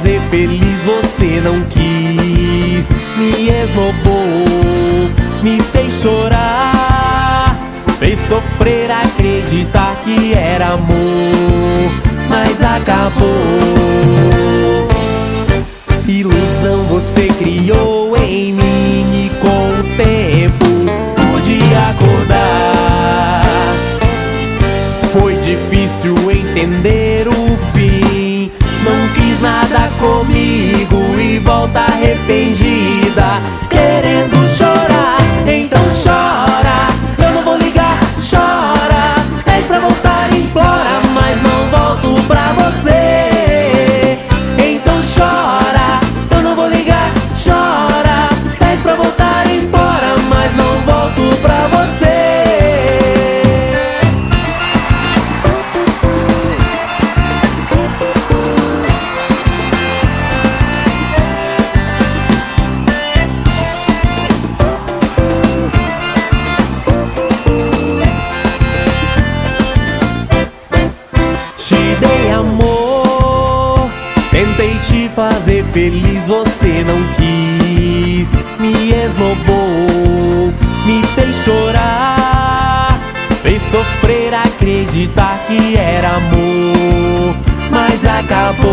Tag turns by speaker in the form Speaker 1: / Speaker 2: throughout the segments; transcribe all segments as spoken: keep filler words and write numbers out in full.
Speaker 1: fazer feliz, você não quis. Me esnobou, me fez chorar, fez sofrer, acreditar que era amor, mas acabou. Ilusão você criou em mim e com o tempo pude acordar. Foi difícil entender o fim, não quis nada comigo e volta arrependida, querendo chorar. Então chora, eu não vou ligar, chora, pede pra voltar, implora, mas não volto pra você. Então chora, eu não vou ligar, chora, pede pra voltar, implora, mas não volto pra você. Te dei amor, tentei te fazer feliz, você não quis. Me esnobou, me fez chorar, fez sofrer, acreditar que era amor, mas acabou.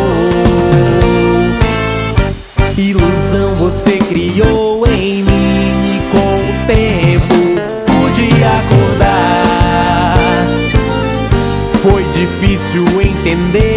Speaker 1: Ilusão você criou em mim e com o tempo pude acordar. Foi difícil entender